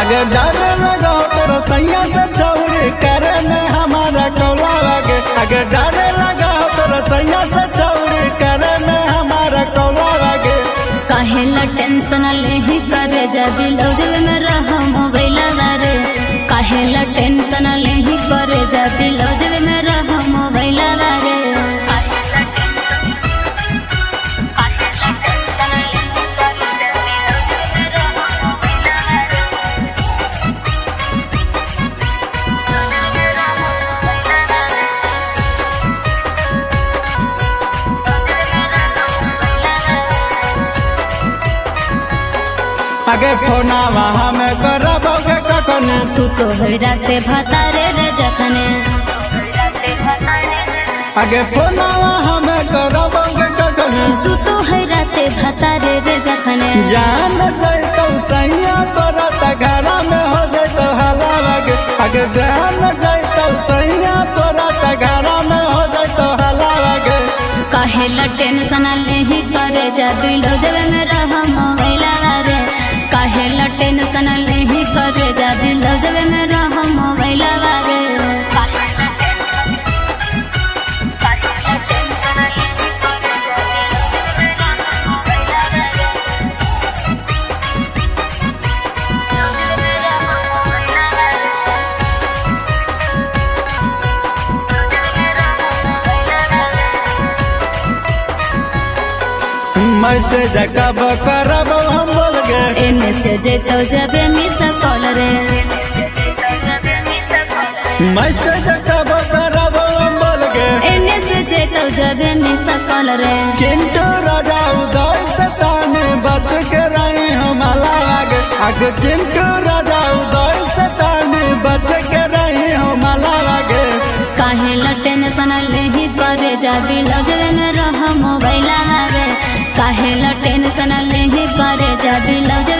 अगर डर लगा तेरा सैया से छौरी करे में हमारा कौला लगे। अगर डर लगा तेरा सैया से छौरी करे में हमारा कौला लगे। काहेला टेंशन लेही करे जब लौज में रह मोबाइल रे। काहेला टेंशन लेही करे जब लौज में रह मोबाइल रे। आगे फोनावा हमें करबोगे कखने। सुतो है राते भतारे रे जखने। आगे फोनावा हमें करबोगे कखने। सुतो है राते भतारे रे जखने। जान जाइतो सैया तोरा त घरा में हो जाइतो हला लगे। आगे जान जाइतो सैया तोरा त घरा में हो जाइतो हला लगे। काहेला टेंशन लेही करे जब लौज में रह मोबाइल रे। काहेला टेंशन लेही करे जब लौज में रह मोबाइल रे। मैसेज कब करब हम बोल गे। एने से जेतो जब मिस कॉल रे। मैसेज कब करब हम बोल गे। एने से जेतो जब मिस कॉल रे। चिंटू राजा उदय से ताने बच के रही हम लागे। आगे चिंटू राजा उदय से ताने बच के रही हम लागे। काहेला टेंशन लेही करे जब लौज में रह मोबाइल रे। काहेला टेंशन लेही करे जब लौज